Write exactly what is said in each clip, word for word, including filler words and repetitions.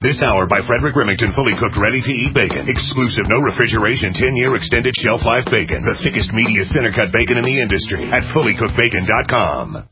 This hour by Frederick Remington, fully cooked, ready-to-eat bacon. Exclusive, no refrigeration, ten-year extended shelf life bacon. The thickest, meatiest, center-cut bacon in the industry at fully cooked bacon dot com.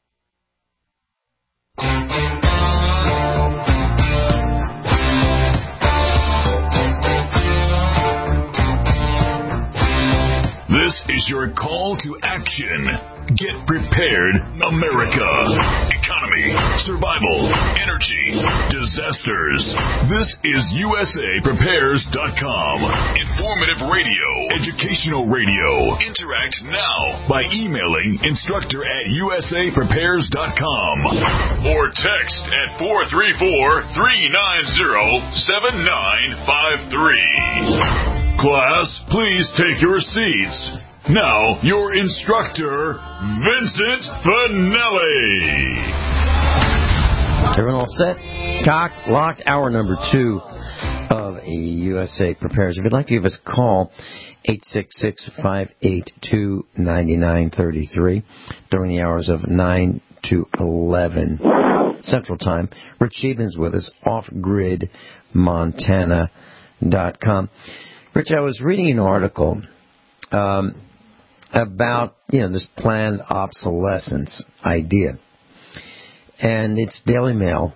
This is your call to action. Get prepared, America. Economy, survival, energy, disasters. This is U S A Prepares dot com. Informative radio, educational radio. Interact now by emailing instructor at U S A Prepares dot com or text at four three four, three nine zero, seven nine five three. Class, please take your seats. Now, your instructor, Vincent Finelli. Everyone all set? Cocked, locked, hour number two of U S A Prepares. If you'd like to give us a call, eight six six, five eight two, nine nine three three during the hours of nine to eleven Central Time. Rich Stevens with us, off grid montana dot com. Rich, I was reading an article um, about, you know, this planned obsolescence idea. And it's Daily Mail.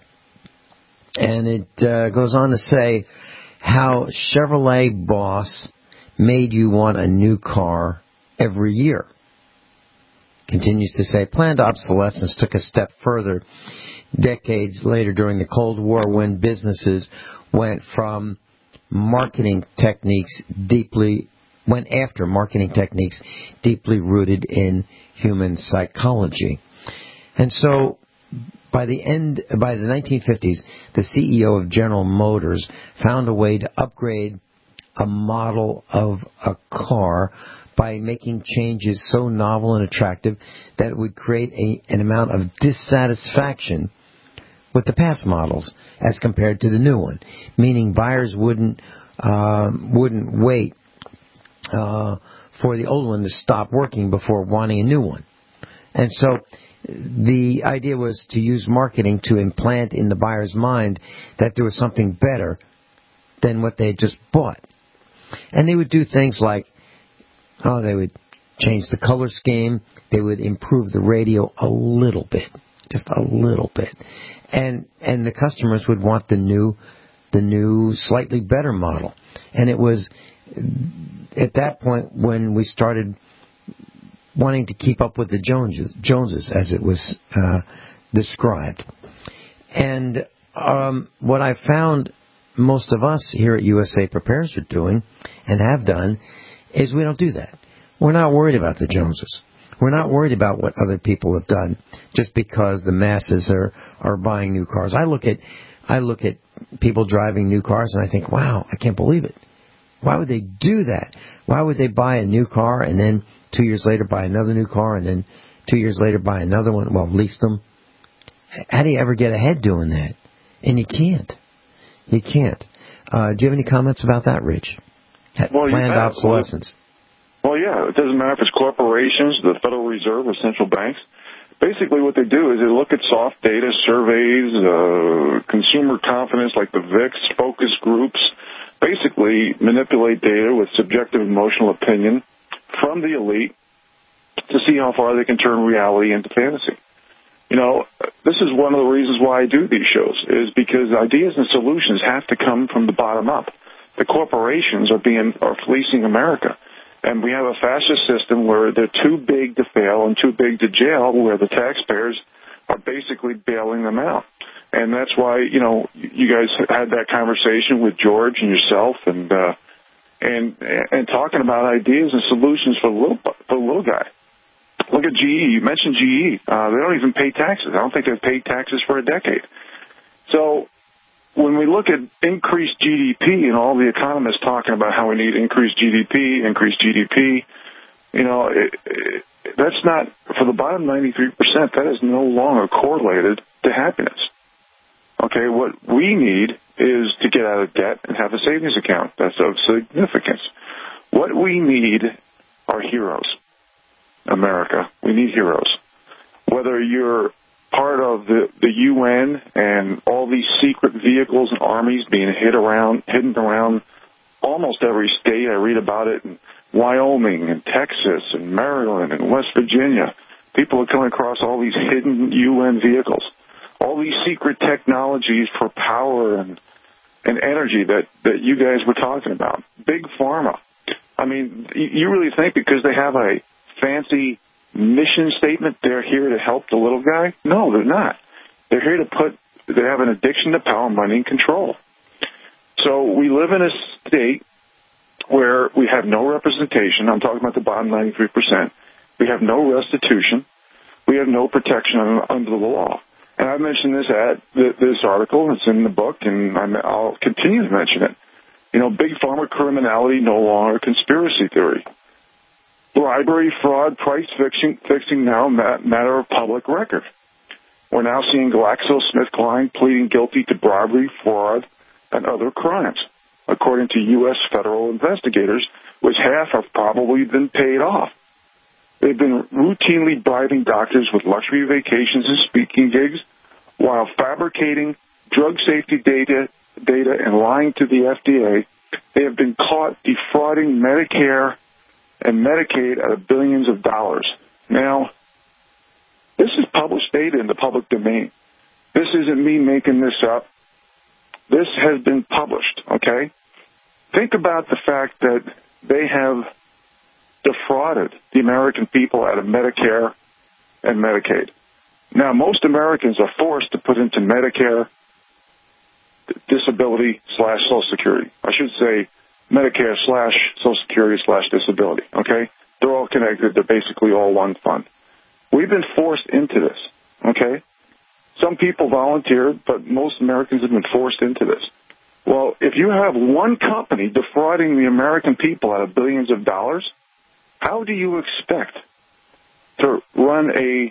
And it uh, goes on to say how Chevrolet boss made you want a new car every year. Continues to say, planned obsolescence took a step further decades later during the Cold War when businesses went from marketing techniques deeply, went after marketing techniques deeply rooted in human psychology. And so by the end, by the nineteen fifties, the C E O of General Motors found a way to upgrade a model of a car by making changes so novel and attractive that it would create a, an amount of dissatisfaction with the past models as compared to the new one, meaning buyers wouldn't uh, wouldn't wait uh, for the old one to stop working before wanting a new one. And so the idea was to use marketing to implant in the buyer's mind that there was something better than what they had just bought. And they would do things like, oh, they would change the color scheme, they would improve the radio a little bit, just a little bit. And and the customers would want the new, the new, slightly better model. And it was at that point when we started wanting to keep up with the Joneses, Joneses as it was uh, described. And um, what I found most of us here at U S A Prepares are doing, and have done, is we don't do that. We're not worried about the Joneses. We're not worried about what other people have done just because the masses are, are buying new cars. I look at I look at people driving new cars and I think, wow, I can't believe it. Why would they do that? Why would they buy a new car and then two years later buy another new car and then two years later buy another one? Well, lease them. How do you ever get ahead doing that? And you can't. You can't. Uh, do you have any comments about that, Rich? Well, planned obsolescence. Well, yeah, it doesn't matter if it's corporations, the Federal Reserve, or central banks. Basically what they do is they look at soft data, surveys, uh, consumer confidence like the V I X, focus groups, basically manipulate data with subjective emotional opinion from the elite to see how far they can turn reality into fantasy. You know, this is one of the reasons why I do these shows, is because ideas and solutions have to come from the bottom up. The corporations are being are fleecing America. And we have a fascist system where they're too big to fail and too big to jail, where the taxpayers are basically bailing them out. And that's why, you know, you guys had that conversation with George and yourself and uh, and and talking about ideas and solutions for the little, for the little guy. Look at G E. You mentioned G E. Uh, they don't even pay taxes. I don't think they've paid taxes for a decade. So when we look at increased G D P and all the economists talking about how we need increased G D P, increased G D P, you know, it, it, that's not, for the bottom ninety-three percent, that is no longer correlated to happiness. Okay, what we need is to get out of debt and have a savings account. That's of significance. What we need are heroes. America, we need heroes. Whether you're part of the, the U N and all these secret vehicles and armies being hid around, hidden around almost every state. I read about it in Wyoming and Texas and Maryland and West Virginia. People are coming across all these hidden U N vehicles, all these secret technologies for power and, and energy that, that you guys were talking about. Big Pharma. I mean, you really think because they have a fancy mission statement, they're here to help the little guy? No, they're not. They're here to put, they have an addiction to power, money, and control. So we live in a state where we have no representation. I'm talking about the bottom ninety-three percent. We have no restitution. We have no protection under the law. And I mentioned this at this article. It's in the book, and I'll continue to mention it. You know, big pharma criminality no longer a conspiracy theory. Bribery, fraud, price fixing, fixing now a matter of public record. We're now seeing GlaxoSmithKline pleading guilty to bribery, fraud, and other crimes, according to U S federal investigators, which half have probably been paid off. They've been routinely bribing doctors with luxury vacations and speaking gigs while fabricating drug safety data, data and lying to the F D A. They have been caught defrauding Medicare and Medicaid out of billions of dollars. Now, this is published data in the public domain. This isn't me making this up. This has been published, okay? Think about the fact that they have defrauded the American people out of Medicare and Medicaid. Now, most Americans are forced to put into Medicare, disability slash Social Security. I should say Medicare slash Social Security slash disability, okay? They're all connected. They're basically all one fund. We've been forced into this, okay? Some people volunteered, but most Americans have been forced into this. Well, if you have one company defrauding the American people out of billions of dollars, how do you expect to run a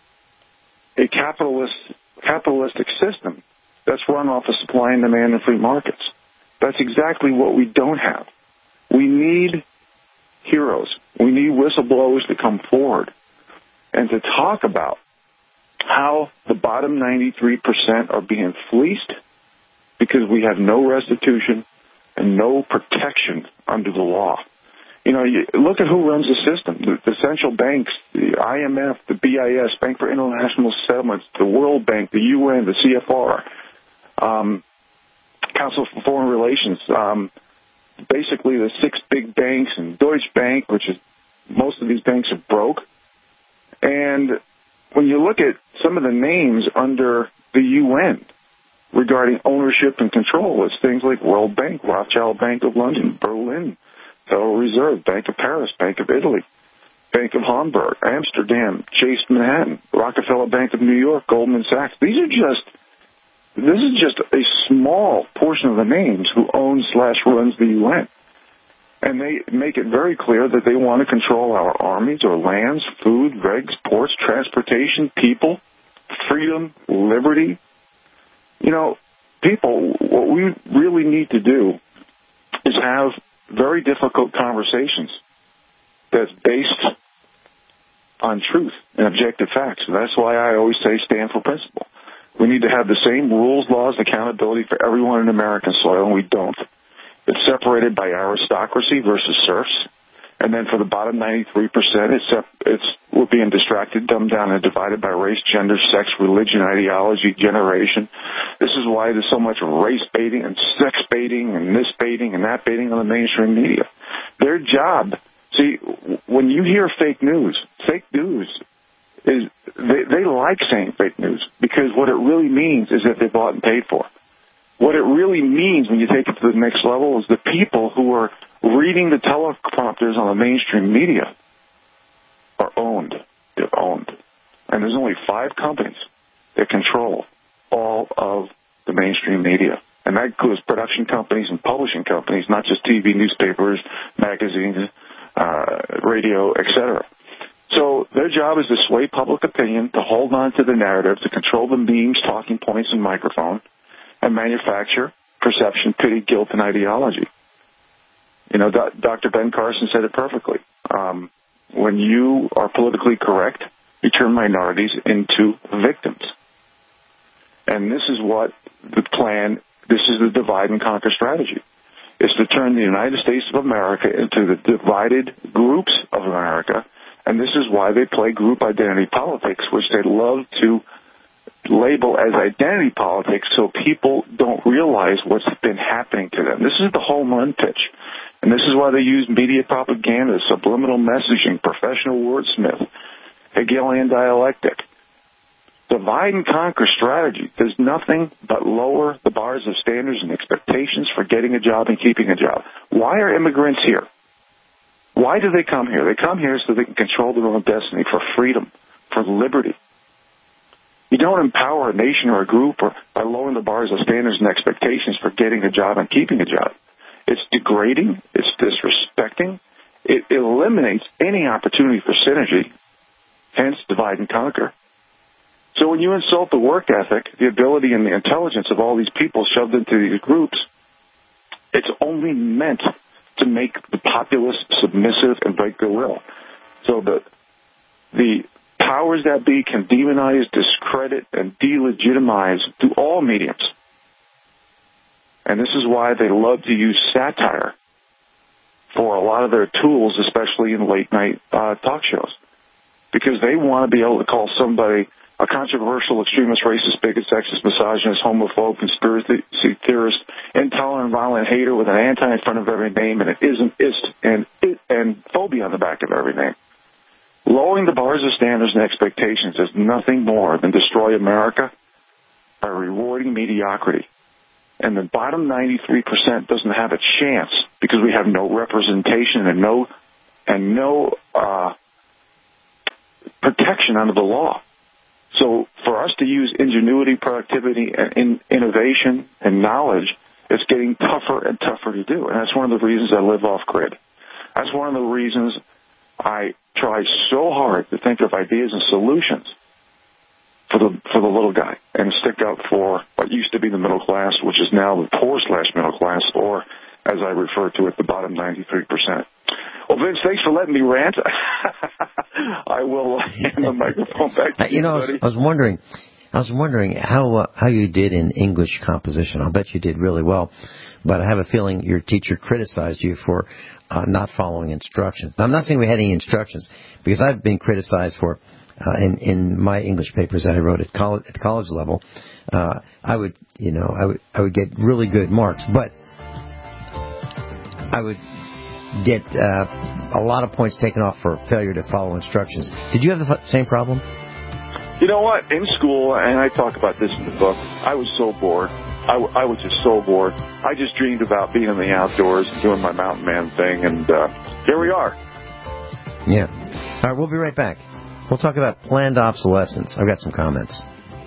a capitalist capitalistic system that's run off of supply and demand and free markets? That's exactly what we don't have. We need heroes. We need whistleblowers to come forward and to talk about how the bottom ninety-three percent are being fleeced because we have no restitution and no protection under the law. You know, you look at who runs the system. The, the central banks, the I M F, the B I S, Bank for International Settlements, the World Bank, the U N, the C F R, um, Council for Foreign Relations, um, basically the six big banks and Deutsche Bank, which is most of these banks are broke. And when you look at some of the names under the U N regarding ownership and control, it's things like World Bank, Rothschild Bank of London, Berlin, Federal Reserve, Bank of Paris, Bank of Italy, Bank of Hamburg, Amsterdam, Chase Manhattan, Rockefeller Bank of New York, Goldman Sachs. These are just, this is just a small portion of the names who owns slash runs the U N. And they make it very clear that they want to control our armies, our lands, food, regs, ports, transportation, people, freedom, liberty. You know, people, what we really need to do is have very difficult conversations that's based on truth and objective facts. And that's why I always say stand for principle. We need to have the same rules, laws, and accountability for everyone in American soil, and we don't. It's separated by aristocracy versus serfs. And then for the bottom ninety-three percent, it's, it's we're being distracted, dumbed down, and divided by race, gender, sex, religion, ideology, generation. This is why there's so much race baiting and sex baiting and this baiting and that baiting on the mainstream media. Their job, see, when you hear fake news, fake news is, they, they like saying fake news because what it really means is that they're bought and paid for. What it really means when you take it to the next level is the people who are reading the teleprompters on the mainstream media are owned. They're owned. And there's only five companies that control all of the mainstream media. And that includes production companies and publishing companies, not just T V, newspapers, magazines, uh, radio, et cetera. So their job is to sway public opinion, to hold on to the narrative, to control the memes, talking points, and microphone, and manufacture perception, pity, guilt, and ideology. You know, Doctor Ben Carson said it perfectly. Um, when you are politically correct You turn minorities into victims. And this is what the plan, this is the divide and conquer strategy, is to turn the United States of America into the divided groups of America. And this is why they play group identity politics, which they love to label as identity politics so people don't realize what's been happening to them. This is the home run pitch. And this is why they use media propaganda, subliminal messaging, professional wordsmith, Hegelian dialectic. Divide and conquer strategy does nothing but lower the bars of standards and expectations for getting a job and keeping a job. Why are immigrants here? Why do they come here? They come here so they can control their own destiny, for freedom, for liberty. You don't empower a nation or a group or by lowering the bars of standards and expectations for getting a job and keeping a job. It's degrading. It's disrespecting. It eliminates any opportunity for synergy, hence divide and conquer. So when you insult the work ethic, the ability and the intelligence of all these people shoved into these groups, it's only meant to make the populace submissive and break their will. So the the powers that be can demonize, discredit, and delegitimize through all mediums. And this is why they love to use satire for a lot of their tools, especially in late-night uh, talk shows, because they want to be able to call somebody a controversial, extremist, racist, bigot, sexist, misogynist, homophobe, conspiracy theorist, intolerant, violent hater with an anti in front of every name, and it isn't ist and it, and phobia on the back of every name. Lowering the bars of standards and expectations is nothing more than destroy America by rewarding mediocrity. And the bottom ninety-three percent doesn't have a chance because we have no representation and no and no uh, protection under the law. So for us to use ingenuity, productivity, and in innovation and knowledge, it's getting tougher and tougher to do. And that's one of the reasons I live off-grid. That's one of the reasons I try so hard to think of ideas and solutions for the for the little guy and stick up for what used to be the middle class, which is now the poor slash middle class, or as I refer to it, the bottom ninety-three percent. Well, Vince, thanks for letting me rant. I will hand the microphone back to you, you know, I was, buddy. I was wondering, I was wondering how uh, how you did in English composition. I'll bet you did really well, but I have a feeling your teacher criticized you for uh, not following instructions. Now, I'm not saying we had any instructions, because I've been criticized for uh, in in my English papers that I wrote at college at the college level. Uh, I would, you know, I would I would get really good marks, but I would get uh, a lot of points taken off for failure to follow instructions. Did you have the f- same problem? You know what? In school, and I talk about this in the book, I was so bored. I, w- I was just so bored. I just dreamed about being in the outdoors and doing my mountain man thing, and uh, here we are. Yeah. All right, we'll be right back. We'll talk about planned obsolescence. I've got some comments.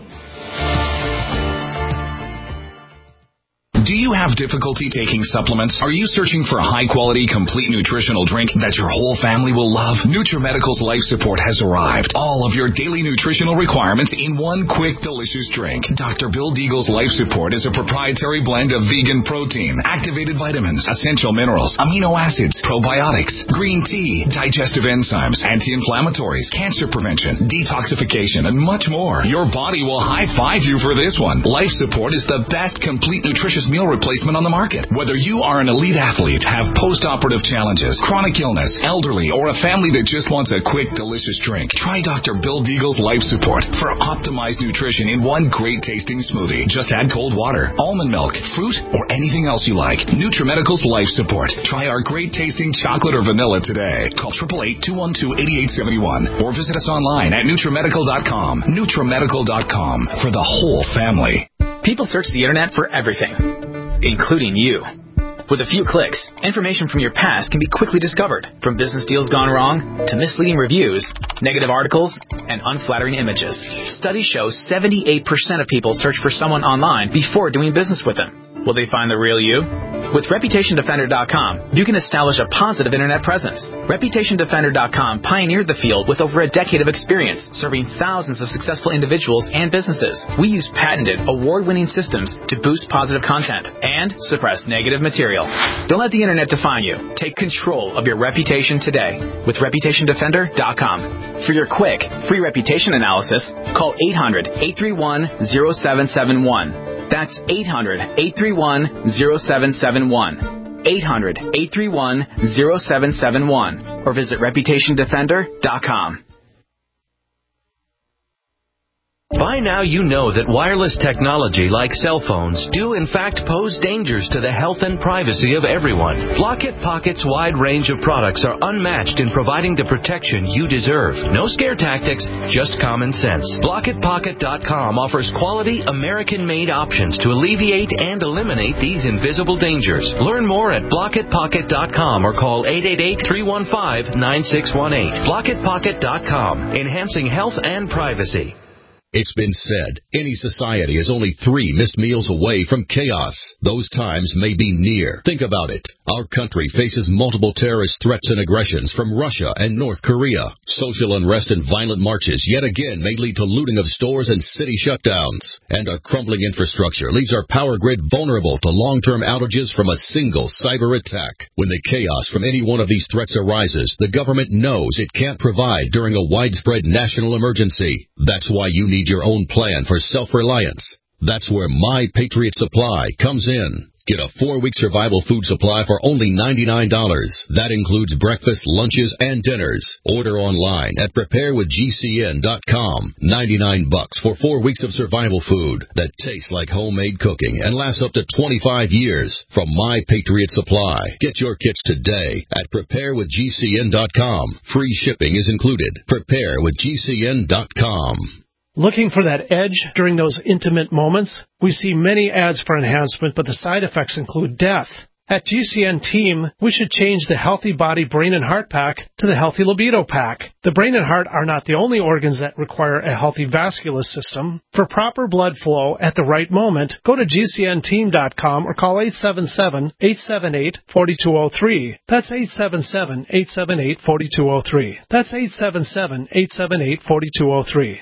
Do you have difficulty taking supplements? Are you searching for a high-quality, complete nutritional drink that your whole family will love? NutriMedical's Life Support has arrived. All of your daily nutritional requirements in one quick, delicious drink. Doctor Bill Deagle's Life Support is a proprietary blend of vegan protein, activated vitamins, essential minerals, amino acids, probiotics, green tea, digestive enzymes, anti-inflammatories, cancer prevention, detoxification, and much more. Your body will high-five you for this one. Life Support is the best complete nutritious meal replacement on the market. Whether you are an elite athlete, have post-operative challenges, chronic illness, elderly, or a family that just wants a quick, delicious drink, try Doctor Bill Deagle's Life Support for optimized nutrition in one great-tasting smoothie. Just add cold water, almond milk, fruit, or anything else you like. NutriMedical's Life Support. Try our great-tasting chocolate or vanilla today. Call eight eight eight, two one two, eight eight seven one or visit us online at NutriMedical dot com. NutriMedical dot com for the whole family. People search the internet for everything, including you. With a few clicks, information from your past can be quickly discovered, from business deals gone wrong to misleading reviews, negative articles, and unflattering images. Studies show seventy-eight percent of people search for someone online before doing business with them. Will they find the real you? With Reputation Defender dot com, you can establish a positive Internet presence. Reputation Defender dot com pioneered the field with over a decade of experience, serving thousands of successful individuals and businesses. We use patented, award-winning systems to boost positive content and suppress negative material. Don't let the Internet define you. Take control of your reputation today with Reputation Defender dot com. For your quick, free reputation analysis, call eight hundred, eight three one, zero seven seven one. That's eight hundred, eight three one, zero seven seven one. eight hundred, eight three one, zero seven seven one. Or visit Reputation Defender dot com. By now you know that wireless technology like cell phones do in fact pose dangers to the health and privacy of everyone. Blockit Pocket's wide range of products are unmatched in providing the protection you deserve. No scare tactics, just common sense. Blockit Pocket dot com offers quality American-made options to alleviate and eliminate these invisible dangers. Learn more at Blockit Pocket dot com or call eight eight eight, three one five, nine six one eight. Blockit Pocket dot com, enhancing health and privacy. It's been said, any society is only three missed meals away from chaos. Those times may be near. Think about it. Our country faces multiple terrorist threats and aggressions from Russia and North Korea. Social unrest and violent marches yet again may lead to looting of stores and city shutdowns. And our crumbling infrastructure leaves our power grid vulnerable to long-term outages from a single cyber attack. When the chaos from any one of these threats arises, the government knows it can't provide during a widespread national emergency. That's why you need your own plan for self-reliance. That's where My Patriot Supply comes in. Get a four-week survival food supply for only ninety-nine dollars. That includes breakfast, lunches, and dinners. Order online at prepare with G C N dot com. ninety-nine bucks for four weeks of survival food that tastes like homemade cooking and lasts up to twenty-five years from My Patriot Supply. Get your kits today at prepare with G C N dot com. Free shipping is included. prepare with G C N dot com. Looking for that edge during those intimate moments? We see many ads for enhancement, but the side effects include death. At G C N Team, we should change the Healthy Body Brain and Heart Pack to the Healthy Libido Pack. The brain and heart are not the only organs that require a healthy vascular system. For proper blood flow at the right moment, go to G C N team dot com or call eight seven seven, eight seven eight, four two zero three. That's eight seven seven, eight seven eight, four two zero three. That's eight seven seven, eight seven eight, four two zero three.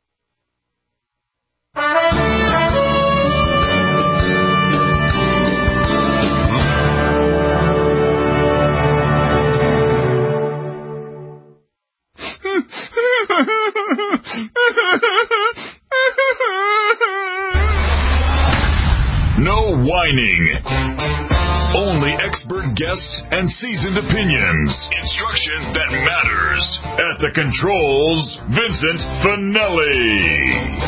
No whining. Only expert guests and seasoned opinions. Instruction that matters. At the controls, Vincent Finelli.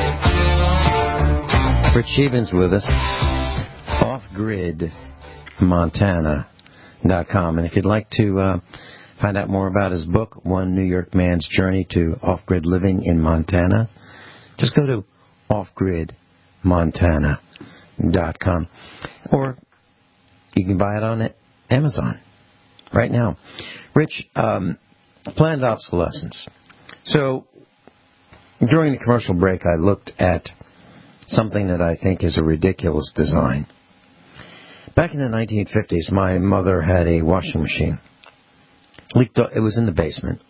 Rich Evans with us. off grid montana dot com. And if you'd like to uh, find out more about his book, One New York Man's Journey to Off-Grid Living in Montana, just go to off grid montana dot com. Or you can buy it on Amazon right now. Rich, um, planned obsolescence. So during the commercial break, I looked at something that I think is a ridiculous design. Back in the nineteen fifties, my mother had a washing machine. Leaked. It was in the basement.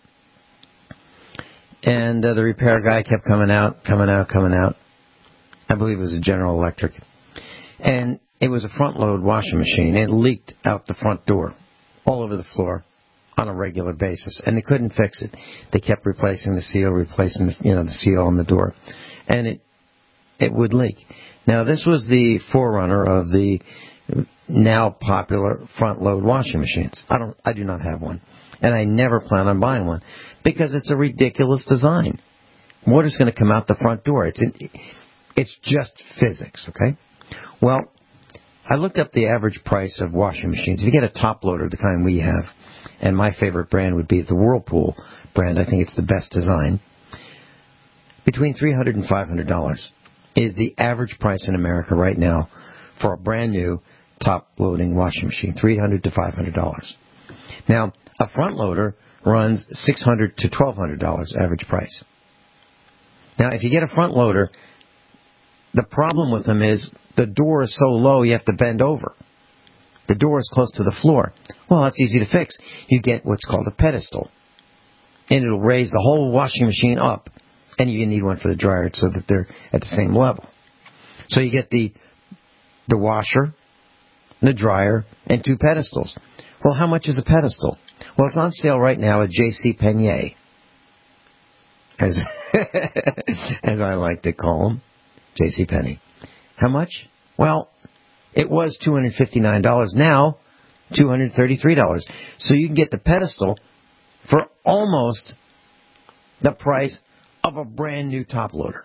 And uh, the repair guy kept coming out, coming out, coming out. I believe it was a General Electric. And it was a front-load washing machine. It leaked out the front door, all over the floor, on a regular basis. And they couldn't fix it. They kept replacing the seal, replacing the, you know, the seal on the door. And it it would leak. Now, this was the forerunner of the now popular front-load washing machines. I don't, I do not have one. And I never plan on buying one because it's a ridiculous design. Water's going to come out the front door. It's in, it's just physics, okay? Well, I looked up the average price of washing machines. If you get a top loader, the kind we have, and my favorite brand would be the Whirlpool brand. I think it's the best design. Between three hundred dollars and five hundred dollars is the average price in America right now for a brand new top-loading washing machine, three hundred dollars to five hundred dollars. Now, a front loader runs six hundred dollars to twelve hundred dollars average price. Now, if you get a front loader, the problem with them is the door is so low you have to bend over. the door is close to the floor. Well, that's easy to fix. You get what's called a pedestal, and it'll raise the whole washing machine up, and you need one for the dryer so that they're at the same level. So you get the the washer, the dryer, and two pedestals. Well, how much is a pedestal? Well, it's on sale right now at JCPenney, as as I like to call them, JCPenney. How much? Well, it was two hundred fifty-nine dollars. Now, two hundred thirty-three dollars. So you can get the pedestal for almost the price of a brand new top loader.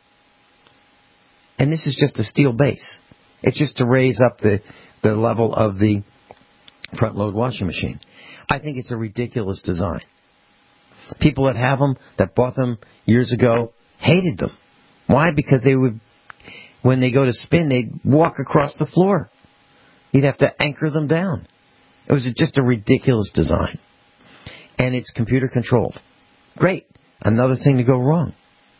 And this is just a steel base. It's just to raise up the, the level of the front load washing machine. I think it's a ridiculous design. People that have them, that bought them years ago, hated them. Why? Because they would, when they go to spin, they'd walk across the floor. You'd have to anchor them down. It was just a ridiculous design. And it's computer controlled. Great. Another thing to go wrong.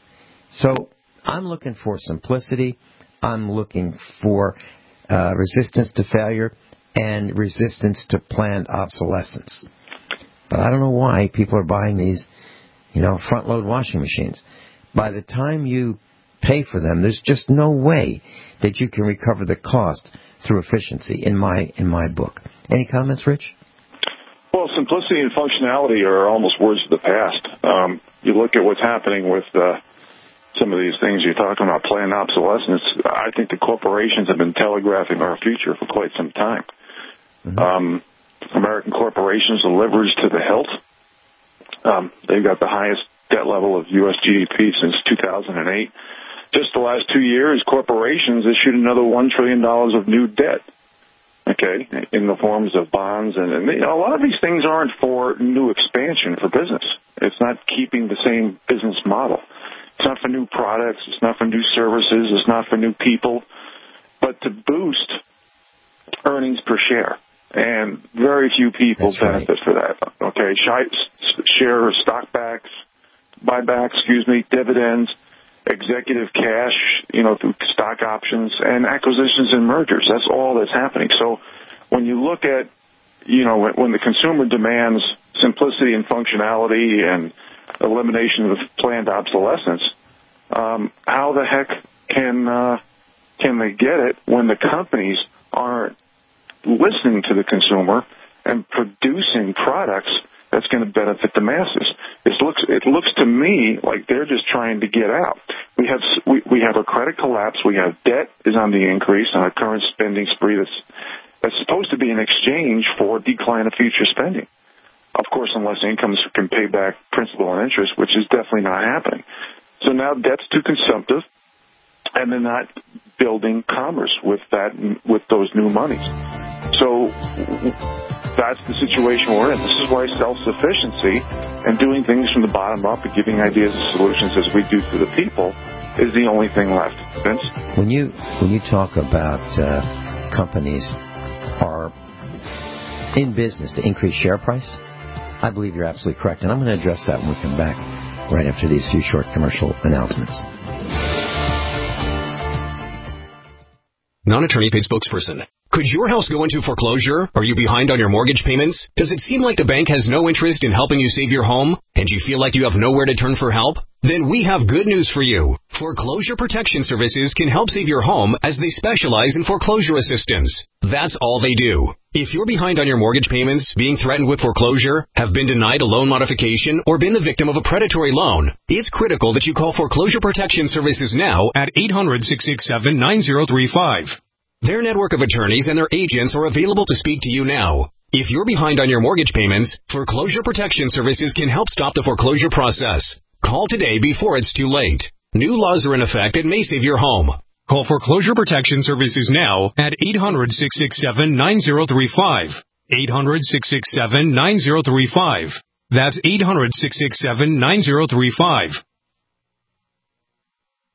So I'm looking for simplicity. I'm looking for uh, resistance to failure and resistance to planned obsolescence. But I don't know why people are buying these, you know, front-load washing machines. By the time you pay for them, there's just no way that you can recover the cost through efficiency in my in my book. Any comments, Rich? Well, simplicity and functionality are almost words of the past. Um, you look at what's happening with uh, some of these things you're talking about, planned obsolescence. I think the corporations have been telegraphing our future for quite some time. Mm-hmm. Um, American corporations are leveraged to the hilt. Um, they've got the highest debt level of U S G D P since two thousand eight. Just the last two years, corporations issued another one trillion dollars of new debt, okay, in the forms of bonds. And, and you know, a lot of these things aren't for new expansion for business. It's not keeping the same business model. It's not for new products. It's not for new services. It's not for new people, but to boost earnings per share. And very few people That's benefit right. for that. Okay, share stock backs, buybacks, excuse me, dividends, executive cash, you know, through stock options, and acquisitions and mergers. That's all that's happening. So when you look at, you know, when, when the consumer demands simplicity and functionality and elimination of planned obsolescence, um, how the heck can uh, can they get it when the companies aren't listening to the consumer and producing products that's going to benefit the masses? It looks it looks to me like they're just trying to get out. We have we, we have a credit collapse. We have debt is on the increase on a current spending spree that's that's supposed to be an exchange for decline of future spending. Of course, unless incomes can pay back principal and interest, which is definitely not happening. So now debt's too consumptive, and they're not building commerce with that with those new monies. So that's the situation we're in. This is why self-sufficiency and doing things from the bottom up and giving ideas and solutions as we do to the people is the only thing left. Vince? When you when you talk about uh, companies are in business to increase share price, I believe you're absolutely correct. And I'm going to address that when we come back right after these few short commercial announcements. Non-attorney paid spokesperson. Could your house go into foreclosure? Are you behind on your mortgage payments? Does it seem like the bank has no interest in helping you save your home? And you feel like you have nowhere to turn for help? Then we have good news for you. Foreclosure Protection Services can help save your home as they specialize in foreclosure assistance. That's all they do. If you're behind on your mortgage payments, being threatened with foreclosure, have been denied a loan modification, or been the victim of a predatory loan, it's critical that you call Foreclosure Protection Services now at eight hundred, six six seven, nine zero three five. Their network of attorneys and their agents are available to speak to you now. If you're behind on your mortgage payments, Foreclosure Protection Services can help stop the foreclosure process. Call today before it's too late. New laws are in effect that may save your home. Call Foreclosure Protection Services now at eight hundred, six six seven, nine zero three five. eight hundred, six six seven, nine zero three five. That's eight hundred, six six seven, nine zero three five.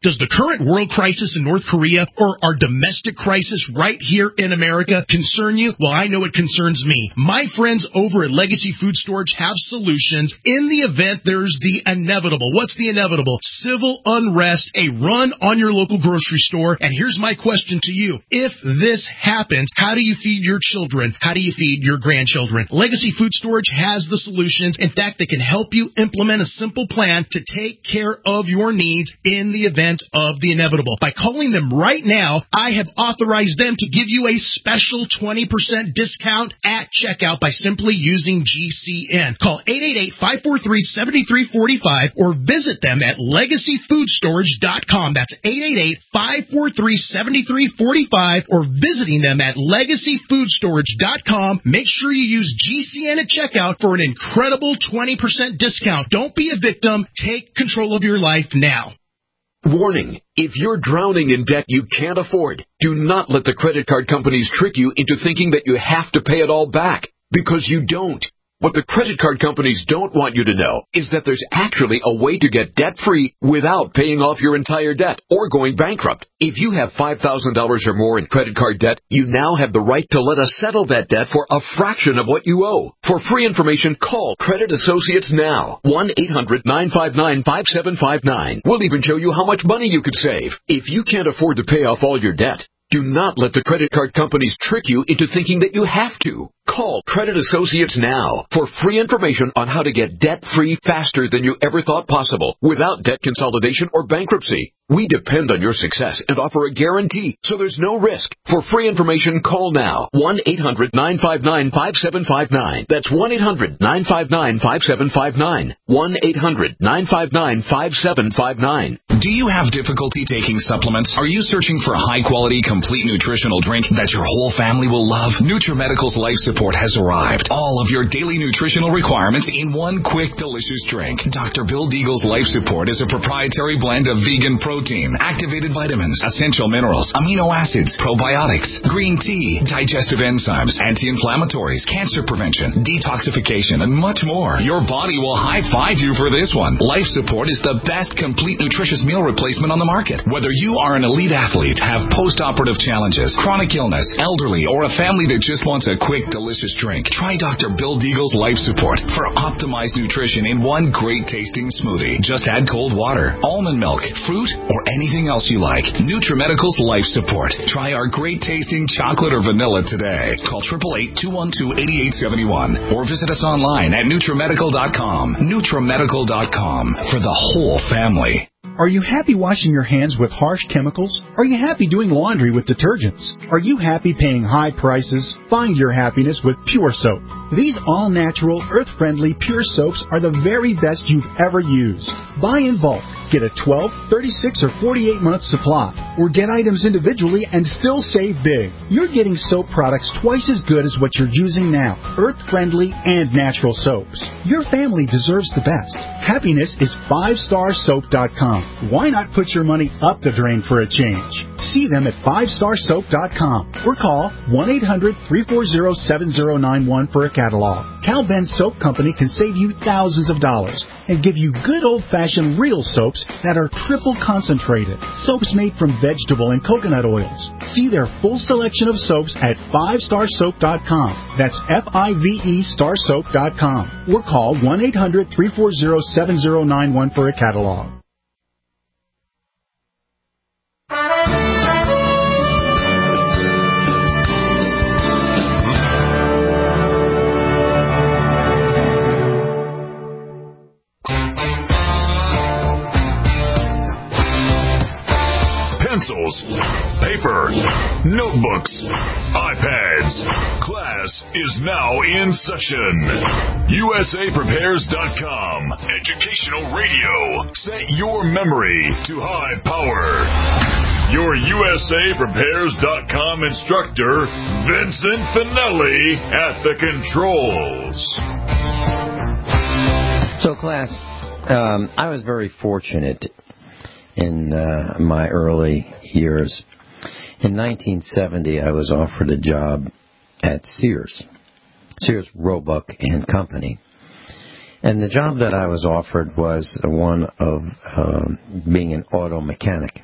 Does the current world crisis in North Korea or our domestic crisis right here in America concern you? Well, I know it concerns me. My friends over at Legacy Food Storage have solutions in the event there's the inevitable. What's the inevitable? Civil unrest, a run on your local grocery store. And here's my question to you. If this happens, how do you feed your children? How do you feed your grandchildren? Legacy Food Storage has the solutions. In fact, they can help you implement a simple plan to take care of your needs in the event of the inevitable. By calling them right now, I have authorized them to give you a special twenty percent discount at checkout by simply using G C N. Call eight eight eight, five four three, seven three four five or visit them at legacy food storage dot com. That's eight eight eight, five four three, seven three four five or visiting them at legacy food storage dot com. Make sure you use G C N at checkout for an incredible twenty percent discount. Don't be a victim. Take control of your life now. Warning, if you're drowning in debt you can't afford, do not let the credit card companies trick you into thinking that you have to pay it all back, because you don't. What the credit card companies don't want you to know is that there's actually a way to get debt-free without paying off your entire debt or going bankrupt. If you have five thousand dollars or more in credit card debt, you now have the right to let us settle that debt for a fraction of what you owe. For free information, call Credit Associates now. one eight hundred, nine five nine, five seven five nine. We'll even show you how much money you could save. If you can't afford to pay off all your debt, do not let the credit card companies trick you into thinking that you have to. Call Credit Associates now for free information on how to get debt-free faster than you ever thought possible without debt consolidation or bankruptcy. We depend on your success and offer a guarantee, so there's no risk. For free information, call now. one eight hundred, nine five nine, five seven five nine. That's one eight hundred, nine five nine, five seven five nine. one eight hundred, nine five nine, five seven five nine. Do you have difficulty taking supplements? Are you searching for a high-quality, complete nutritional drink that your whole family will love? NutriMedical's Life Support has arrived. All of your daily nutritional requirements in one quick, delicious drink. Doctor Bill Deagle's Life Support is a proprietary blend of vegan protein, activated vitamins, essential minerals, amino acids, probiotics, green tea, digestive enzymes, anti-inflammatories, cancer prevention, detoxification, and much more. Your body will high-five you for this one. Life Support is the best complete nutritious meal replacement on the market. Whether you are an elite athlete, have post-operative challenges, chronic illness, elderly, or a family that just wants a quick, delicious drink, try Doctor Bill Deagle's Life Support for optimized nutrition in one great tasting smoothie. Just add cold water, almond milk, fruit, or anything else you like. NutriMedical's Life Support. Try our great tasting chocolate or vanilla today. Call eight eight eight, two one two, eight eight seven one or visit us online at NutriMedical dot com. NutriMedical dot com for the whole family. Are you happy washing your hands with harsh chemicals? Are you happy doing laundry with detergents? Are you happy paying high prices? Find your happiness with Pure Soap. These all-natural, earth-friendly Pure Soaps are the very best you've ever used. Buy in bulk. Get a twelve, thirty-six, or forty-eight month supply, or get items individually and still save big. You're getting soap products twice as good as what you're using now, earth-friendly and natural soaps. Your family deserves the best. Happiness is five star soap dot com. Why not put your money up the drain for a change? See them at five star soap dot com or call one eight hundred, three four zero, seven zero nine one for a catalog. Cal Ben Soap Company can save you thousands of dollars and give you good old-fashioned real soaps that are triple concentrated. Soaps made from vegetable and coconut oils. See their full selection of soaps at five star soap dot com. That's F I V E star soap dot com. Or call one eight hundred, three four zero, seven zero nine one for a catalog. Pencils, paper, notebooks, iPads. Class is now in session. U S A Prepares dot com. Educational radio. Set your memory to high power. Your U S A Prepares dot com instructor, Vincent Finelli, at the controls. So, class, um, I was very fortunate in uh, my early years. In nineteen seventy, I was offered a job at Sears, Sears, Roebuck and Company. And the job that I was offered was one of um, being an auto mechanic.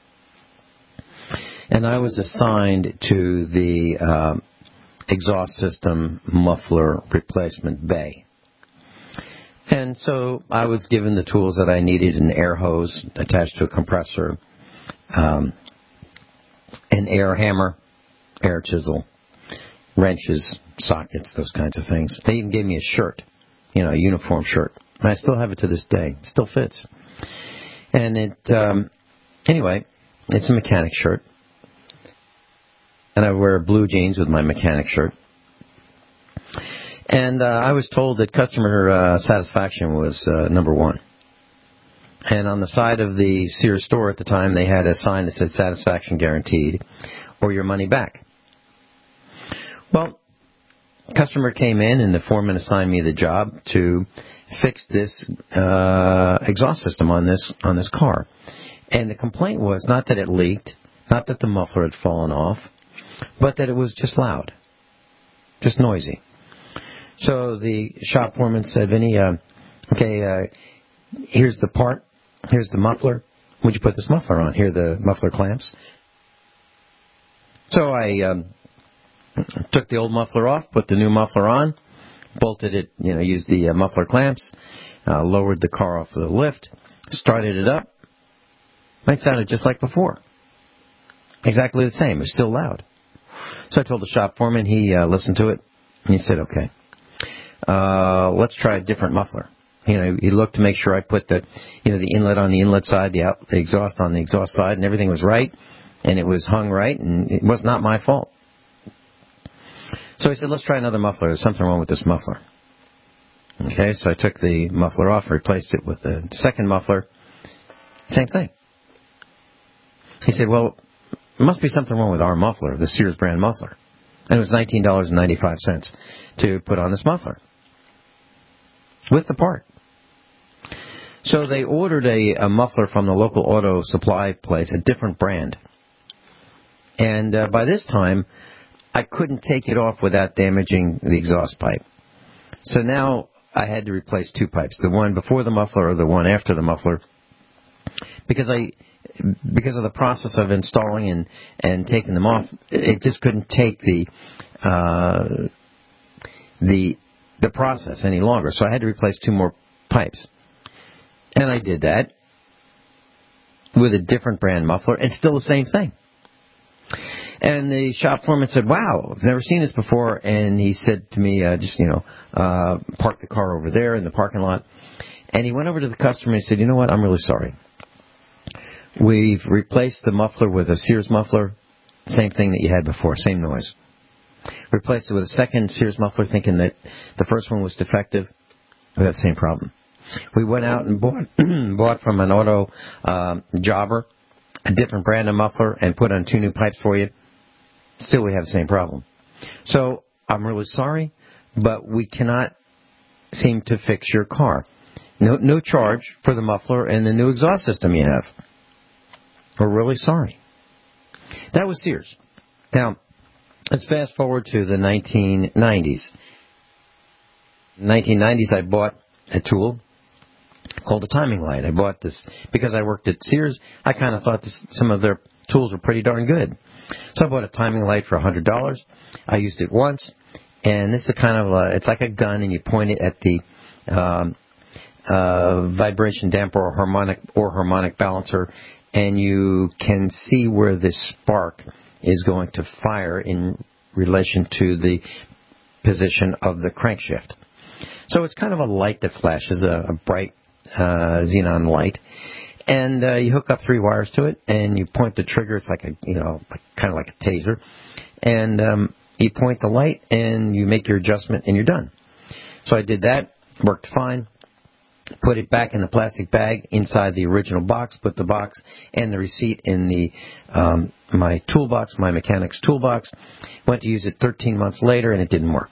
And I was assigned to the uh, exhaust system muffler replacement bay. And so I was given the tools that I needed, an air hose attached to a compressor, um, an air hammer, air chisel, wrenches, sockets, those kinds of things. They even gave me a shirt, you know, a uniform shirt. And I still have it to this day. It still fits. And it, um, anyway, it's a mechanic shirt. And I wear blue jeans with my mechanic shirt. And uh, I was told that customer uh, satisfaction was uh, number one. And on the side of the Sears store at the time, they had a sign that said satisfaction guaranteed or your money back. Well, customer came in and the foreman assigned me the job to fix this uh, exhaust system on this on this car. And the complaint was not that it leaked, not that the muffler had fallen off, but that it was just loud, just noisy. So the shop foreman said, Vinny, uh, okay, uh, here's the part, here's the muffler. Would you put this muffler on? Here are the muffler clamps. So I um, took the old muffler off, put the new muffler on, bolted it, you know, used the uh, muffler clamps, uh, lowered the car off the lift, started it up. It sounded just like before. Exactly the same. It was still loud. So I told the shop foreman, he uh, listened to it, and he said, okay. Uh, let's try a different muffler. You know, he looked to make sure I put the, you know, the inlet on the inlet side, the, out, the exhaust on the exhaust side, and everything was right, and it was hung right, and it was not my fault. So he said, let's try another muffler. There's something wrong with this muffler. Okay, so I took the muffler off, replaced it with the second muffler. Same thing. He said, well, there must be something wrong with our muffler, the Sears brand muffler. And it was nineteen dollars and ninety-five cents to put on this muffler with the part. So they ordered a, a muffler from the local auto supply place, a different brand. And uh, by this time, I couldn't take it off without damaging the exhaust pipe. So now I had to replace two pipes, the one before the muffler or the one after the muffler, because I, because of the process of installing and, and taking them off, it just couldn't take the uh, the the process any longer. So I had to replace two more pipes. And I did that with a different brand muffler, and still the same thing. And the shop foreman said, wow, I've never seen this before. And he said to me, uh, just, you know, uh, park the car over there in the parking lot. And he went over to the customer and he said, you know what, I'm really sorry. We've replaced the muffler with a Sears muffler, same thing that you had before, same noise. Replaced it with a second Sears muffler thinking that the first one was defective. We had the same problem. We went out and bought, bought from an auto um, jobber a different brand of muffler and put on two new pipes for you. Still, we have the same problem. So I'm really sorry, but we cannot seem to fix your car. No, no charge for the muffler and the new exhaust system you have. We're really sorry. That was Sears. Now, let's fast forward to the nineteen nineties. In the nineteen nineties, I bought a tool called a timing light. I bought this because I worked at Sears. I kind of thought this, some of their tools were pretty darn good. So I bought a timing light for one hundred dollars. I used it once, and this is the kind of, uh, it's like a gun, and you point it at the um, uh, vibration damper or harmonic or harmonic balancer, and you can see where this spark is going to fire in relation to the position of the crankshaft. So it's kind of a light that flashes, a, a bright uh, xenon light. And uh, you hook up three wires to it, and you point the trigger. It's like a, you know, like, kind of like a taser. And um, you point the light, and you make your adjustment, and you're done. So I did that. Worked fine. Put it back in the plastic bag inside the original box. Put the box and the receipt in the um, my toolbox, my mechanic's toolbox. Went to use it thirteen months later, and it didn't work.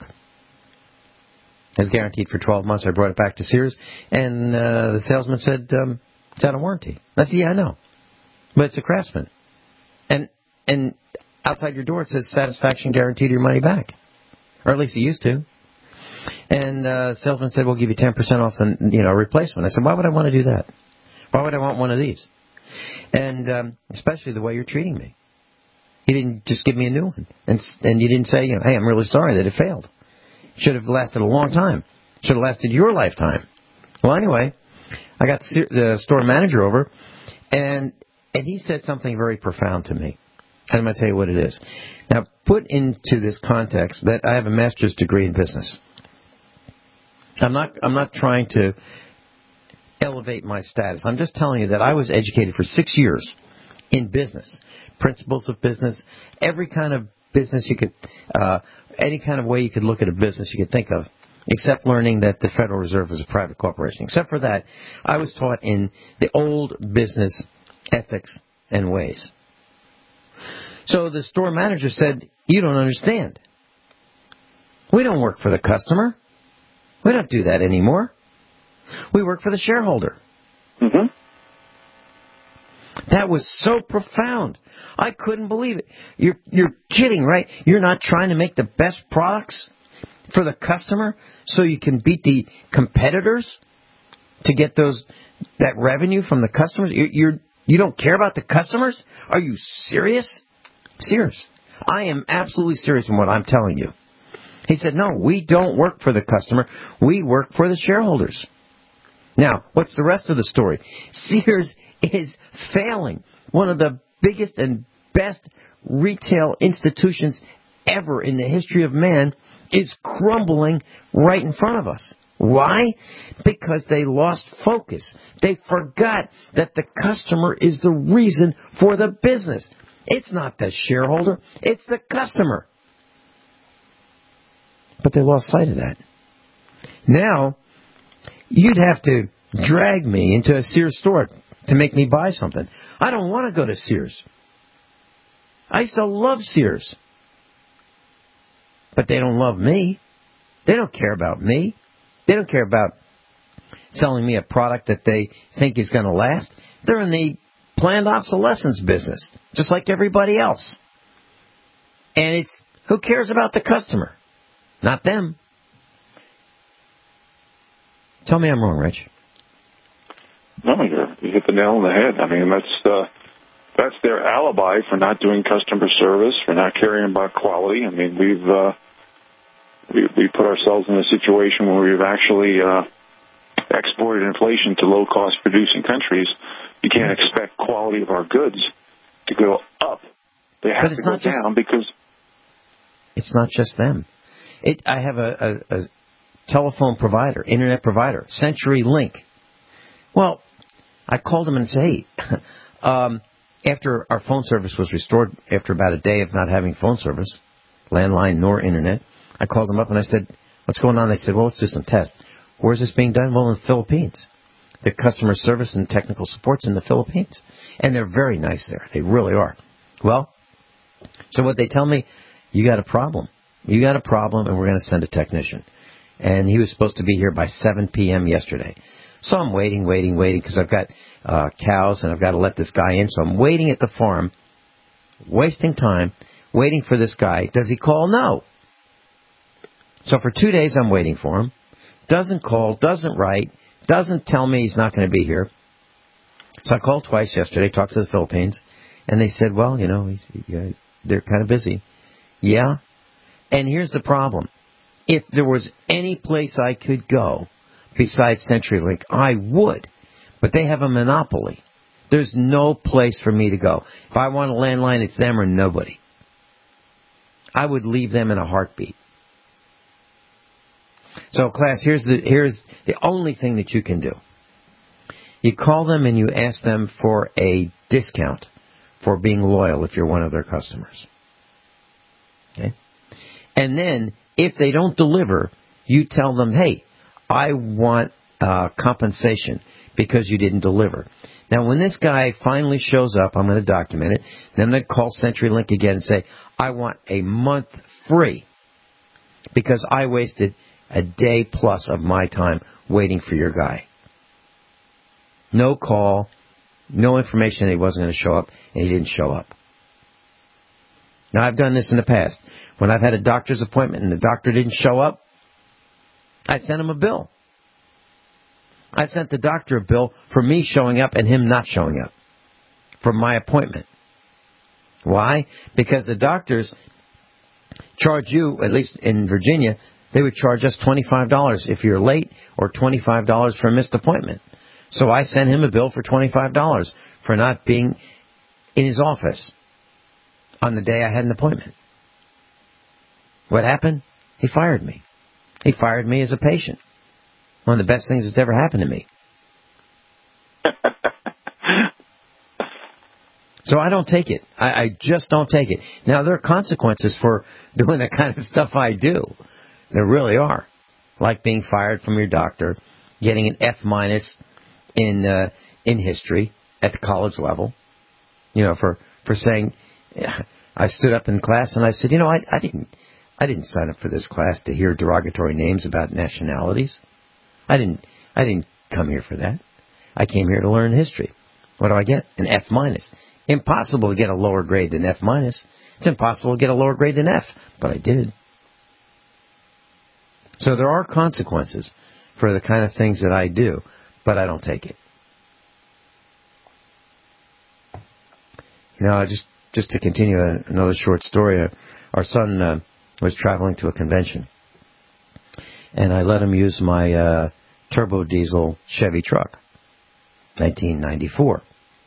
It was guaranteed for twelve months. I brought it back to Sears, and uh, the salesman said, um, it's out of warranty. I said, yeah, I know. But it's a Craftsman. And and outside your door it says satisfaction guaranteed, your money back. Or at least it used to. And uh, the salesman said, we'll give you ten percent off the you know, replacement. I said, why would I want to do that? Why would I want one of these? And um, especially the way you're treating me. He didn't just give me a new one. And, and you didn't say, you know, hey, I'm really sorry that it failed. Should have lasted a long time. Should have lasted your lifetime. Well, anyway, I got the store manager over, and and he said something very profound to me. And I'm going to tell you what it is. Now, put into this context that I have a master's degree in business. I'm not I'm not trying to elevate my status. I'm just telling you that I was educated for six years in business, principles of business, every kind of business you could, uh, any kind of way you could look at a business you could think of, except learning that the Federal Reserve is a private corporation. Except for that, I was taught in the old business ethics and ways. So the store manager said, you don't understand. We don't work for the customer. We don't do that anymore. We work for the shareholder. Mm-hmm. That was so profound. I couldn't believe it. You're you're kidding, right? You're not trying to make the best products for the customer so you can beat the competitors to get those that revenue from the customers? You're, you're you don't care about the customers? Are you serious? Serious. I am absolutely serious in what I'm telling you. He said, no, we don't work for the customer. We work for the shareholders. Now, what's the rest of the story? Sears is failing. One of the biggest and best retail institutions ever in the history of man is crumbling right in front of us. Why? Because they lost focus. They forgot that the customer is the reason for the business. It's not the shareholder. It's the customer. But they lost sight of that. Now, you'd have to drag me into a Sears store to make me buy something. I don't want to go to Sears. I used to love Sears. But they don't love me. They don't care about me. They don't care about selling me a product that they think is going to last. They're in the planned obsolescence business, just like everybody else. And it's, who cares about the customer? Not them. Tell me I'm wrong, Rich. No, you're, you hit the nail on the head. I mean, that's uh, that's their alibi for not doing customer service, for not caring about quality. I mean, we've uh, we we put ourselves in a situation where we've actually uh, exported inflation to low-cost producing countries. You can't expect quality of our goods to go up. They have to go down just, because it's not just them. It. I have a, a, a telephone provider, internet provider, CenturyLink. Well, I called them and said, hey, um, after our phone service was restored, after about a day of not having phone service, landline nor internet, I called them up and I said, what's going on? They said, well, let's do some tests. Where's this being done? Well, in the Philippines. The customer service and technical support's in the Philippines. And they're very nice there. They really are. Well, so what they tell me, you got a problem. You got a problem, and we're going to send a technician. And he was supposed to be here by seven p.m. yesterday. So I'm waiting, waiting, waiting, because I've got uh, cows, and I've got to let this guy in. So I'm waiting at the farm, wasting time, waiting for this guy. Does he call? No. So for two days I'm waiting for him. Doesn't call, doesn't write, doesn't tell me he's not going to be here. So I called twice yesterday, talked to the Philippines, and they said, well, you know, they're kind of busy. Yeah? And here's the problem. If there was any place I could go besides CenturyLink, I would. But they have a monopoly. There's no place for me to go. If I want a landline, it's them or nobody. I would leave them in a heartbeat. So, class, here's the here's the only thing that you can do. You call them and you ask them for a discount for being loyal if you're one of their customers. Okay? And then, if they don't deliver, you tell them, hey, I want uh, compensation because you didn't deliver. Now, when this guy finally shows up, I'm going to document it. Then I'm going to call CenturyLink again and say, I want a month free because I wasted a day plus of my time waiting for your guy. No call, no information that he wasn't going to show up, and he didn't show up. Now, I've done this in the past. When I've had a doctor's appointment and the doctor didn't show up, I sent him a bill. I sent the doctor a bill for me showing up and him not showing up for my appointment. Why? Because the doctors charge you, at least in Virginia, they would charge us twenty-five dollars if you're late or twenty-five dollars for a missed appointment. So I sent him a bill for twenty-five dollars for not being in his office on the day I had an appointment. What happened? He fired me. He fired me as a patient. One of the best things that's ever happened to me. So I don't take it. I, I just don't take it. Now, there are consequences for doing the kind of stuff I do. There really are. Like being fired from your doctor, getting an F minus in uh, in history at the college level. You know, for, for saying, I stood up in class and I said, you know, I, I didn't I didn't sign up for this class to hear derogatory names about nationalities. I didn't I didn't come here for that. I came here to learn history. What do I get? An F minus. Impossible to get a lower grade than F minus. It's impossible to get a lower grade than F, but I did. So there are consequences for the kind of things that I do, but I don't take it. You know, just just to continue another short story, uh, our son uh, was traveling to a convention, and I let him use my uh, turbo diesel Chevy truck, nineteen ninety-four.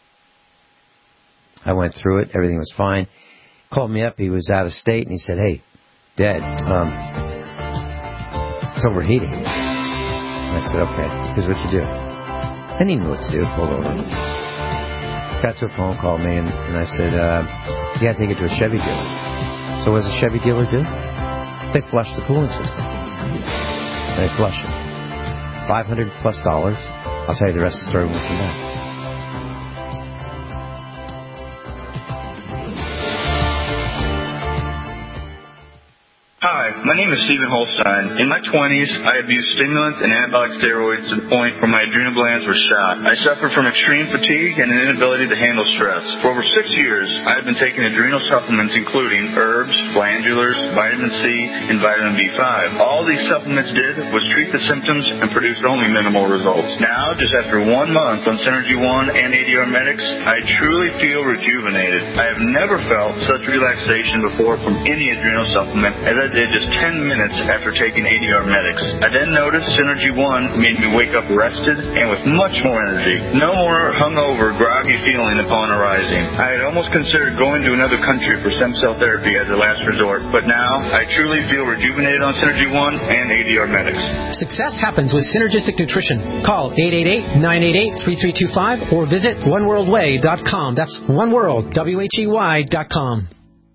I went through it. Everything was fine. Called me up. He was out of state, and he said, hey, Dad, um, it's overheating. And I said, okay, here's what you do. I didn't even know what to do. Pulled over. Got to a phone, called me, and, and I said, uh, you got to take it to a Chevy dealer. So what does a Chevy dealer do? They flush the cooling system. They flush it. five hundred plus dollars. I'll tell you the rest of the story when we come back. Hi, my name is Stephen Holstein. In my twenties, I abused stimulants and anabolic steroids to the point where my adrenal glands were shot. I suffered from extreme fatigue and an inability to handle stress. For over six years, I have been taking adrenal supplements including herbs, glandulars, vitamin C, and vitamin B five. All these supplements did was treat the symptoms and produced only minimal results. Now, just after one month on Synergy One and A D R Medics, I truly feel rejuvenated. I have never felt such relaxation before from any adrenal supplement as I did just ten minutes after taking A D R Medics. I then noticed Synergy One made me wake up rested and with much more energy. No more hungover, groggy feeling upon arising. I had almost considered going to another country for stem cell therapy as a last resort, but now I truly feel rejuvenated on Synergy One and A D R Medics. Success happens with Synergistic Nutrition. Call eight eight eight, nine eight eight, three three two five or visit one world way dot com. That's oneworld, W H E Y dot com.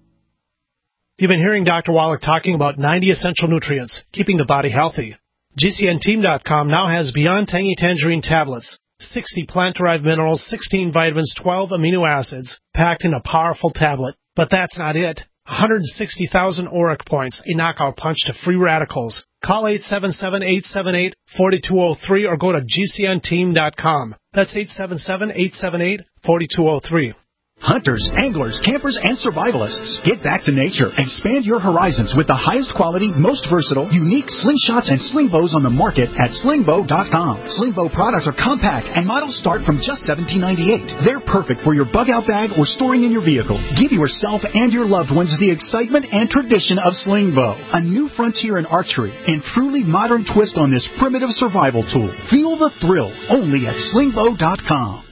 You've been hearing Doctor Wallach talking about ninety essential nutrients, keeping the body healthy. G C N team dot com now has Beyond Tangy Tangerine tablets, sixty plant-derived minerals, sixteen vitamins, twelve amino acids, packed in a powerful tablet. But that's not it. one hundred sixty thousand auric points, a knockout punch to free radicals. Call eight seven seven, eight seven eight, four two zero three or go to G C N team dot com. That's eight seven seven, eight seven eight, four two zero three. Hunters, anglers, campers, and survivalists. Get back to nature. Expand your horizons with the highest quality, most versatile, unique slingshots and sling bows on the market at sling bow dot com. Sling bow products are compact and models start from just seventeen ninety-eight. They're perfect for your bug out bag or storing in your vehicle. Give yourself and your loved ones the excitement and tradition of sling bow. A new frontier in archery and truly modern twist on this primitive survival tool. Feel the thrill only at sling bow dot com.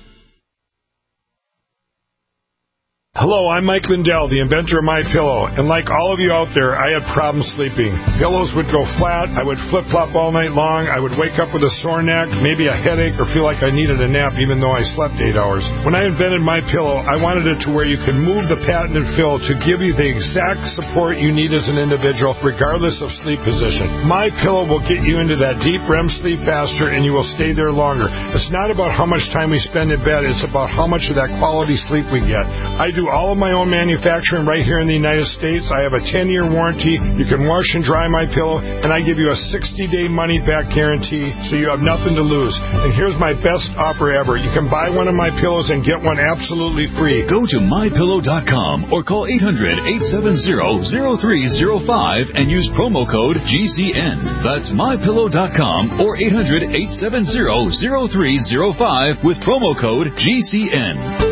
Hello, I'm Mike Lindell, the inventor of MyPillow, and like all of you out there, I had problems sleeping. Pillows would go flat, I would flip-flop all night long, I would wake up with a sore neck, maybe a headache, or feel like I needed a nap even though I slept eight hours. When I invented MyPillow, I wanted it to where you could move the patented fill to give you the exact support you need as an individual, regardless of sleep position. MyPillow will get you into that deep R E M sleep faster, and you will stay there longer. It's not about how much time we spend in bed, it's about how much of that quality sleep we get. I do do all of my own manufacturing right here in the United States. I have a ten-year warranty. You can wash and dry my pillow, and I give you a sixty-day money-back guarantee, so you have nothing to lose. And here's my best offer ever. You can buy one of my pillows and get one absolutely free. Go to my pillow dot com or call eight hundred, eight seven zero, zero three zero five and use promo code G C N. That's my pillow dot com or eight hundred, eight seven zero, zero three zero five with promo code G C N.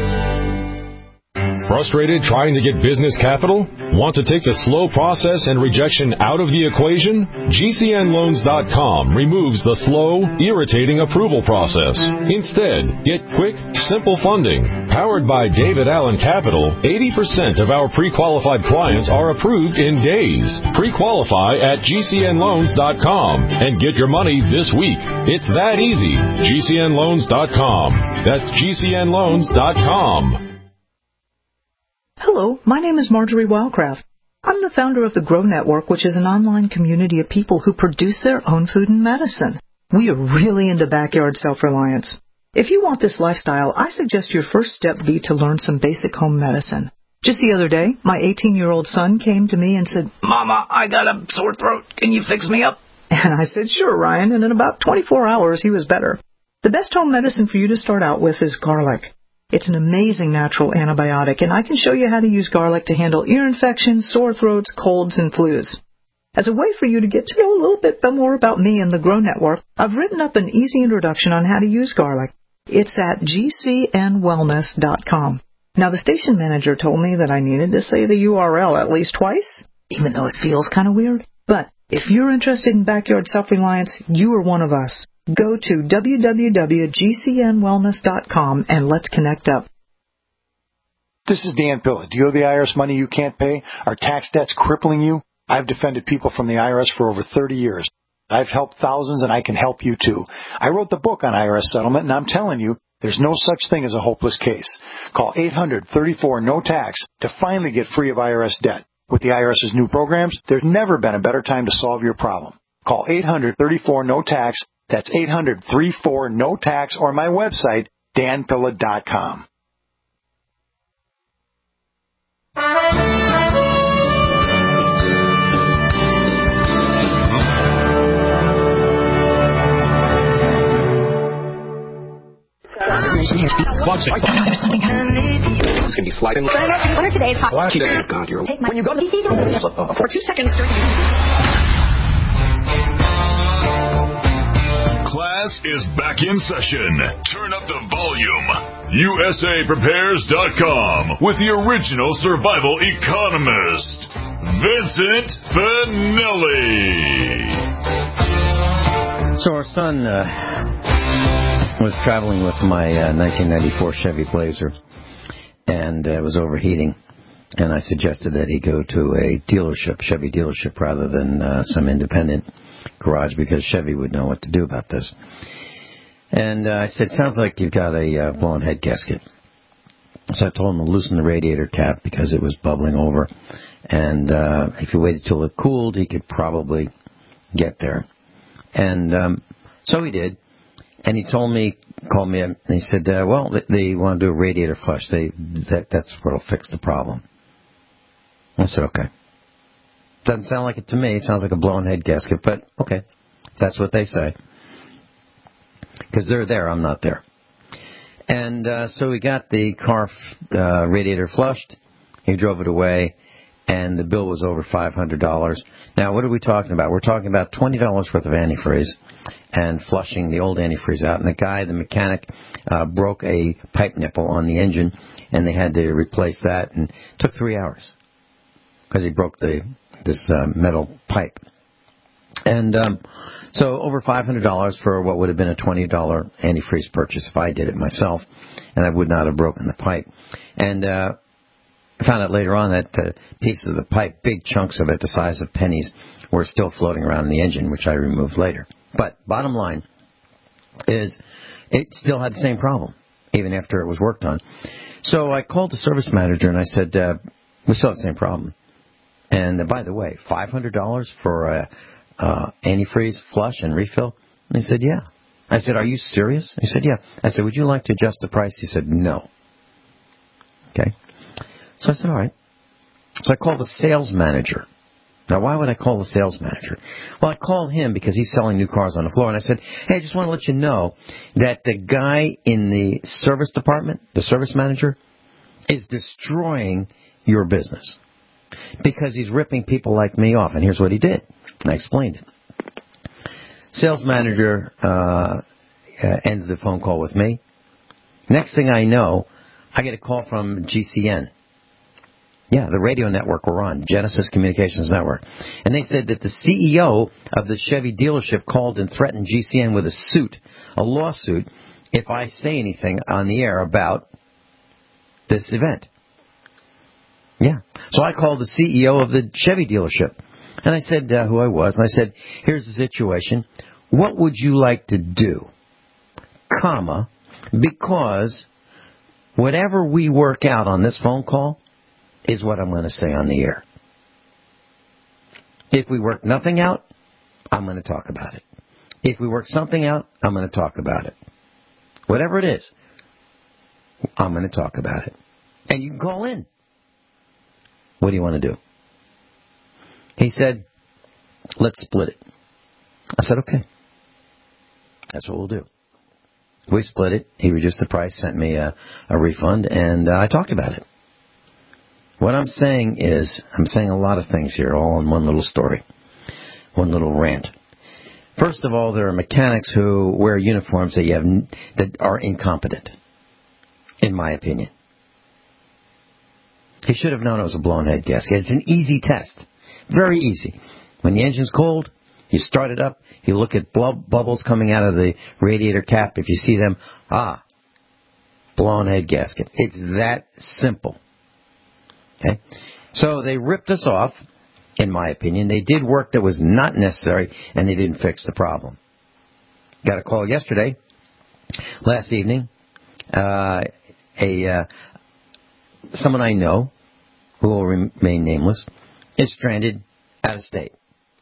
Frustrated trying to get business capital? Want to take the slow process and rejection out of the equation? G C N loans dot com removes the slow, irritating approval process. Instead, get quick, simple funding. Powered by David Allen Capital, eighty percent of our pre-qualified clients are approved in days. Pre-qualify at G C N loans dot com and get your money this week. It's that easy. G C N loans dot com. That's G C N loans dot com. Hello, my name is Marjorie Wildcraft. I'm the founder of the Grow Network, which is an online community of people who produce their own food and medicine. We are really into backyard self-reliance. If you want this lifestyle, I suggest your first step be to learn some basic home medicine. Just the other day, my eighteen-year-old son came to me and said, "Mama, I got a sore throat. Can you fix me up?" And I said, "Sure, Ryan," and in about twenty-four hours, he was better. The best home medicine for you to start out with is garlic. It's an amazing natural antibiotic, and I can show you how to use garlic to handle ear infections, sore throats, colds, and flus. As a way for you to get to know a little bit more about me and the Grow Network, I've written up an easy introduction on how to use garlic. It's at G C N wellness dot com. Now, the station manager told me that I needed to say the U R L at least twice, even though it feels kind of weird. But if you're interested in backyard self-reliance, you are one of us. Go to w w w dot G C N wellness dot com and let's connect up. This is Dan Pilla. Do you owe the I R S money you can't pay? Are tax debts crippling you? I've defended people from the I R S for over thirty years. I've helped thousands, and I can help you too. I wrote the book on I R S settlement, and I'm telling you, there's no such thing as a hopeless case. Call eight hundred, thirty-four, no tax to finally get free of I R S debt. With the IRS's new programs, there's never been a better time to solve your problem. Call eight hundred, thirty-four, no tax. That's eight hundred, thirty-four, no tax, or my website, dan pilla dot com. It's going to be sliding. What are today's hot? Take my, when you go to for two seconds during Class is back in session. Turn up the volume. U S A prepares dot com with the original survival economist, Vincent Finelli. So our son uh, was traveling with my uh, nineteen ninety-four Chevy Blazer, and uh, it was overheating. And I suggested that he go to a dealership, Chevy dealership, rather than uh, some independent garage, because Chevy would know what to do about this. And uh, I said, sounds like you've got a uh, blown head gasket. So I told him to loosen the radiator cap because it was bubbling over. And uh, if he waited till it cooled, he could probably get there. And um, so he did. And he told me, called me up, and he said, uh, well, they want to do a radiator flush. They, that, that's what'll fix the problem. I said, okay. Doesn't sound like it to me. It sounds like a blown head gasket, but okay. That's what they say. Because they're there, I'm not there. And uh, so we got the car uh, radiator flushed. He drove it away, and the bill was over five hundred dollars. Now, what are we talking about? We're talking about twenty dollars worth of antifreeze and flushing the old antifreeze out. And the guy, the mechanic, uh, broke a pipe nipple on the engine, and they had to replace that. And it took three hours because he broke the this uh, metal pipe. And um, so over five hundred dollars for what would have been a twenty dollars antifreeze purchase if I did it myself, and I would not have broken the pipe. And uh, I found out later on that the pieces of the pipe, big chunks of it, the size of pennies, were still floating around in the engine, which I removed later. But bottom line is it still had the same problem, even after it was worked on. So I called the service manager, and I said, uh, we still have the same problem. And uh, by the way, five hundred dollars for a uh, antifreeze flush and refill? And he said, yeah. I said, are you serious? He said, yeah. I said, would you like to adjust the price? He said, no. Okay. So I said, all right. So I called the sales manager. Now, why would I call the sales manager? Well, I called him because he's selling new cars on the floor, and I said, hey, I just want to let you know that the guy in the service department, the service manager, is destroying your business because he's ripping people like me off. And here's what he did. And I explained it. Sales manager uh, uh, ends the phone call with me. Next thing I know, I get a call from G C N. Yeah, the radio network we're on, Genesis Communications Network. And they said that the C E O of the Chevy dealership called and threatened G C N with a suit, a lawsuit, if I say anything on the air about this event. Yeah. So I called the C E O of the Chevy dealership. And I said uh, who I was. And I said, here's the situation. What would you like to do? Comma, because whatever we work out on this phone call is what I'm going to say on the air. If we work nothing out, I'm going to talk about it. If we work something out, I'm going to talk about it. Whatever it is, I'm going to talk about it. And you can call in. What do you want to do? He said, let's split it. I said, okay. That's what we'll do. We split it. He reduced the price, sent me a, a refund, and uh, I talked about it. What I'm saying is, I'm saying a lot of things here, all in one little story, one little rant. First of all, there are mechanics who wear uniforms that you have that are incompetent, in my opinion. He should have known it was a blown head gasket. It's an easy test, very easy. When the engine's cold, you start it up, you look at blub- bubbles coming out of the radiator cap. If you see them, ah, blown head gasket. It's that simple. Okay? So they ripped us off, in my opinion. They did work that was not necessary, and they didn't fix the problem. Got a call yesterday, last evening. Uh, a uh, someone I know, who will remain nameless, is stranded out of state.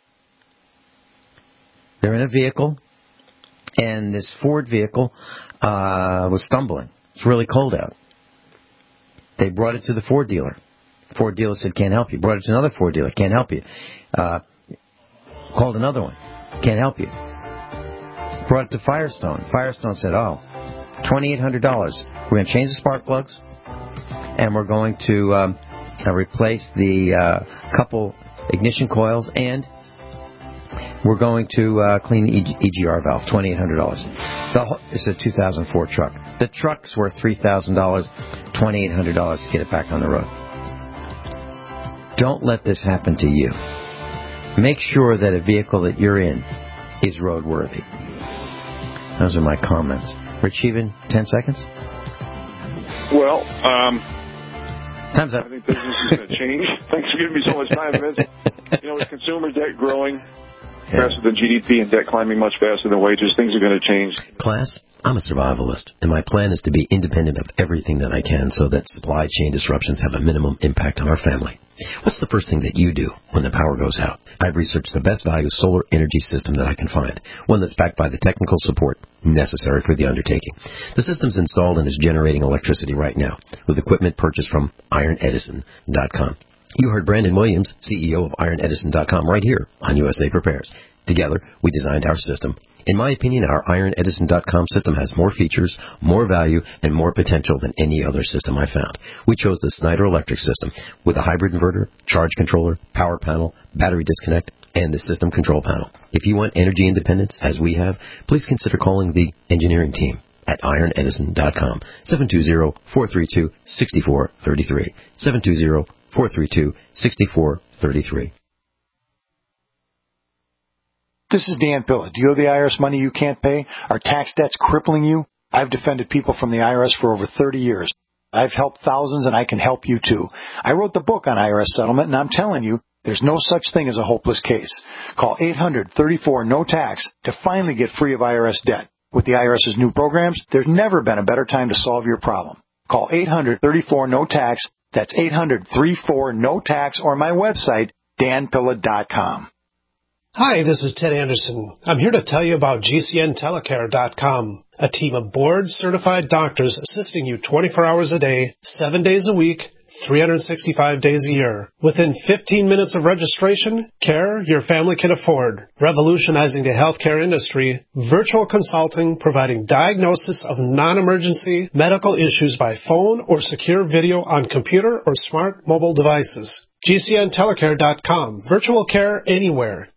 They're in a vehicle, and this Ford vehicle uh, was stumbling. It's really cold out. They brought it to the Ford dealer. Ford dealer said, can't help you. Brought it to another Ford dealer. Can't help you. Uh, called another one. Can't help you. Brought it to Firestone. Firestone said, oh, twenty-eight hundred dollars. We're going to change the spark plugs, and we're going to um, uh, replace the uh, couple ignition coils, and we're going to uh, clean the E G R valve. twenty-eight hundred dollars. The, it's a two thousand four truck. The truck's worth three thousand dollars. twenty-eight hundred dollars to get it back on the road. Don't let this happen to you. Make sure that a vehicle that you're in is roadworthy. Those are my comments. Rich Even, ten seconds? Well, um... Time's up. I think business is going to change. Thanks for giving me so much time, Vince. You know, with consumer debt growing yeah. faster than G D P and debt climbing much faster than wages, things are going to change. Class, I'm a survivalist, and my plan is to be independent of everything that I can so that supply chain disruptions have a minimum impact on our family. What's the first thing that you do when the power goes out? I've researched the best value solar energy system that I can find, one that's backed by the technical support necessary for the undertaking. The system's installed and is generating electricity right now with equipment purchased from Iron Edison dot com. You heard Brandon Williams, C E O of Iron Edison dot com, right here on U S A Prepares. Together, we designed our system. In my opinion, our Iron Edison dot com system has more features, more value, and more potential than any other system I found. We chose the Snyder Electric system with a hybrid inverter, charge controller, power panel, battery disconnect, and the system control panel. If you want energy independence, as we have, please consider calling the engineering team at Iron Edison dot com, seven two zero, four three two, six four three three, seven two zero, four three two, six four three three. This is Dan Pilla. Do you owe the I R S money you can't pay? Are tax debts crippling you? I've defended people from the I R S for over thirty years. I've helped thousands, and I can help you too. I wrote the book on I R S settlement, and I'm telling you, there's no such thing as a hopeless case. Call eight hundred, thirty-four, no tax to finally get free of I R S debt. With the IRS's new programs, there's never been a better time to solve your problem. Call eight hundred, thirty-four, no tax. That's eight hundred, thirty-four, no tax, or my website, dan pilla dot com. Hi, this is Ted Anderson. I'm here to tell you about G C N telecare dot com, a team of board-certified doctors assisting you twenty-four hours a day, seven days a week, three hundred sixty-five days a year. Within fifteen minutes of registration, care your family can afford. Revolutionizing the healthcare industry, virtual consulting providing diagnosis of non-emergency medical issues by phone or secure video on computer or smart mobile devices. G C N telecare dot com. Virtual care anywhere.